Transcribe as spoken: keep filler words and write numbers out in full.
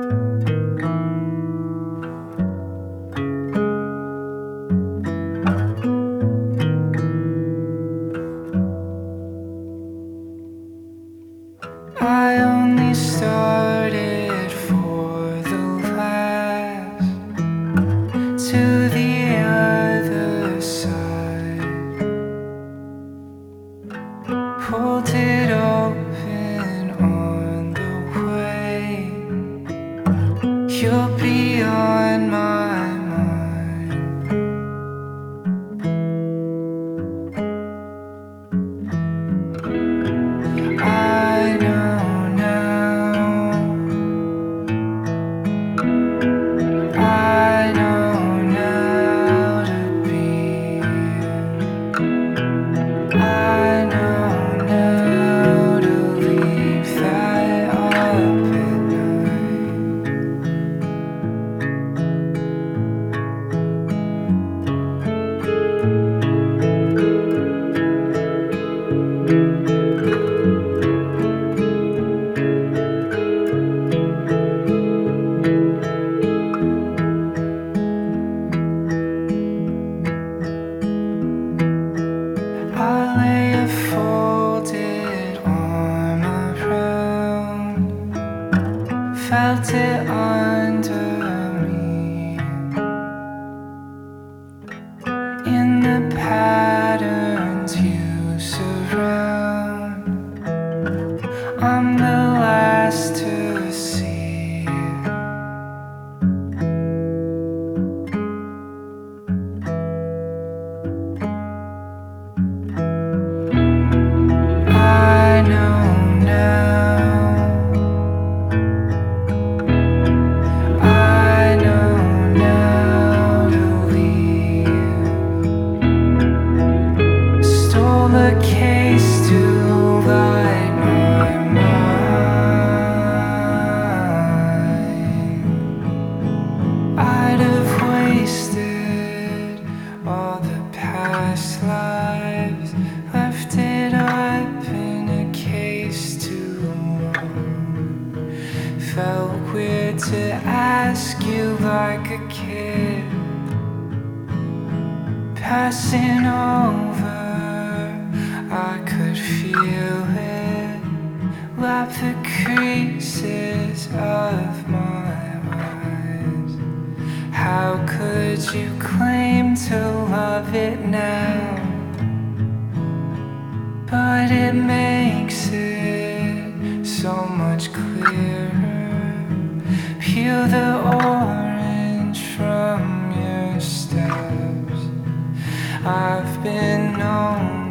I only started for the last, to the other side, pulled it open on the way. You'll be on my mind. I know now, I know now to be, I know now to leave that up at night. I lay a folded arm around, felt it under me, in the patterns you surround. I'm the last to see. I know now, I know now to leave. Stole a case to light my mind. I'd have wasted all the past lives, left it up in a case too long. Felt weird to ask you like a kid, passing over. I could feel it, lap the creases of my eyes. How could you claim to love it now? But it makes it so much clearer. Peel the orange from your steps. I've been known